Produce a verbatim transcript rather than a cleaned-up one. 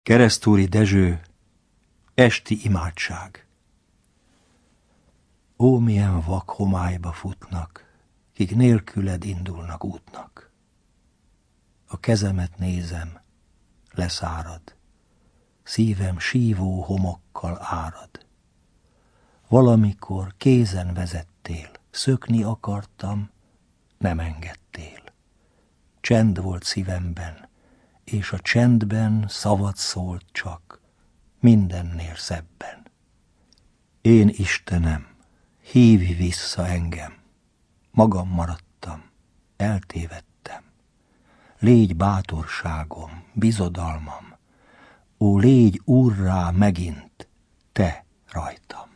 Keresztúri Dezső, esti imádság. Ó, milyen vak homályba futnak, kik nélküled indulnak útnak. A kezemet nézem, leszárad, szívem sívó homokkal árad. Valamikor kézen vezettél, szökni akartam, nem engedtél. Csend volt szívemben, és a csendben szavad szólt csak, mindennél szebben. Én Istenem, hívj vissza engem, magam maradtam, eltévedtem. Légy bátorságom, bizodalmam, ó, légy úrrá megint, te rajtam.